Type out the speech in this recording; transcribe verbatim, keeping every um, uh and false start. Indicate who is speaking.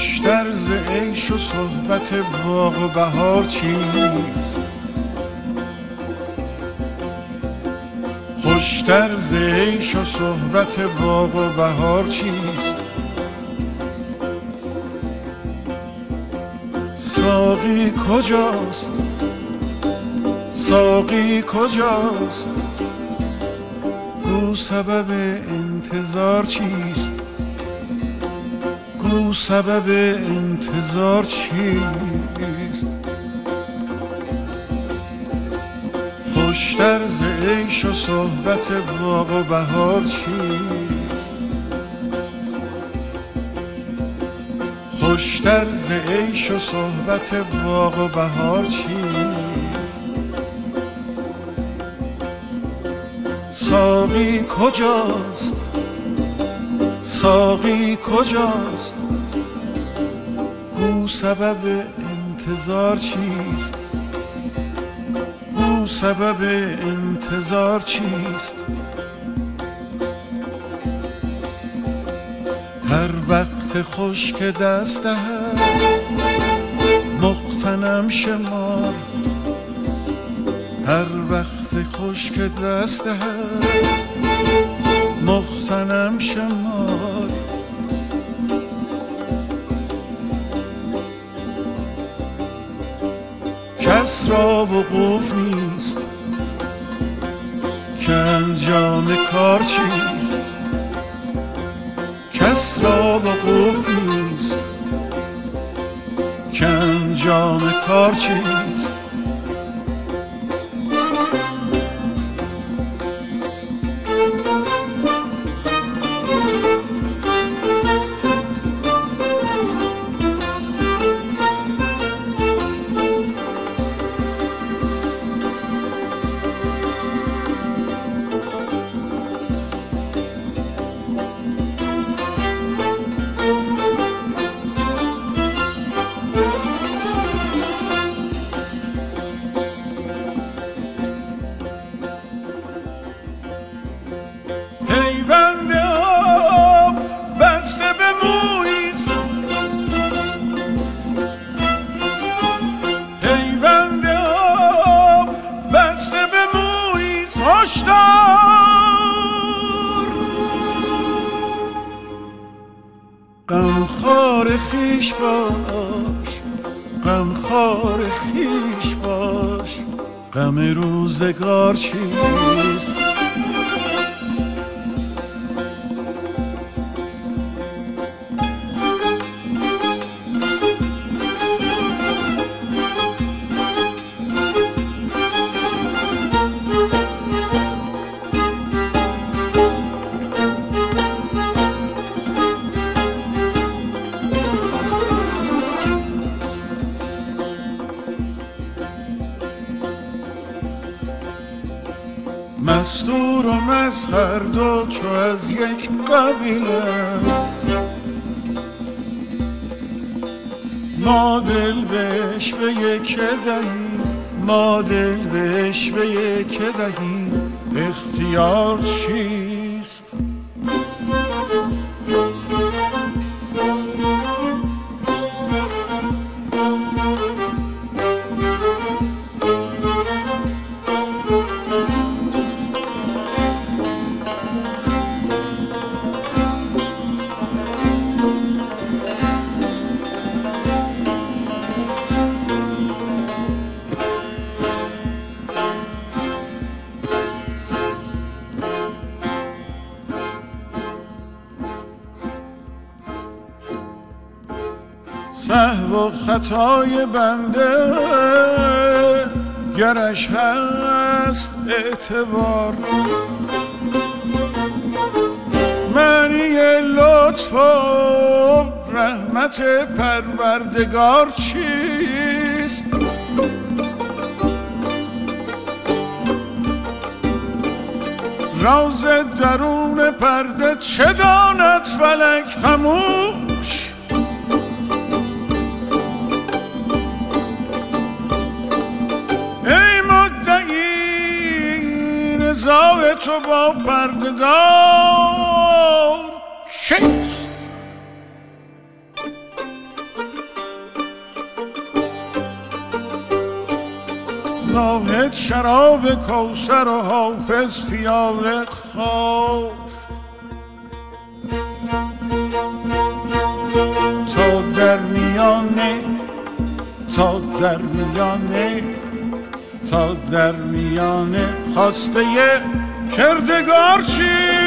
Speaker 1: خوشتر ز عیش و صحبت باغ و بهار چیست؟ خوشتر ز عیش و صحبت باغ و بهار چیست؟ ساقی کجاست؟ ساقی کجاست؟ گو سبب انتظار چیست؟ گو سبب انتظار چیست؟ خوشتر ز عیش و صحبت باغ و بهار چیست؟ خوشتر ز عیش و صحبت باغ و بهار چیست؟ ساقی کجاست؟ ساقی کجاست؟ گو سبب انتظار چیست؟ گو سبب انتظار چیست؟ هر وقت خوش که دست دهد مغتنم شمار، هر وقت خوش که دست دهد مغتنم شمار. کس را وقوف نیست که انجام کار چیست؟ کس را وقوف نیست که انجام کار چیست؟ غمخوار خویش باش، غمخوار خویش باش، غم روزگار چیست؟ مستور و مسخر دو چو از یک قبیله، ما دل بهش به یک دهیم، ما دل بهش به یک دهیم، اختیار چیست؟ سهو و خطای بنده گرش هست اعتبار، معنی لطف و رحمت پروردگار چیست؟ راز درون پرده چه داند فلک خموش؟ نزاع تو با پرده‌دار چیست؟ شراب کوثر و حافظ پیاله خواست. تا در میانه تا در میانه تا در میانه خواسته کردگار چی؟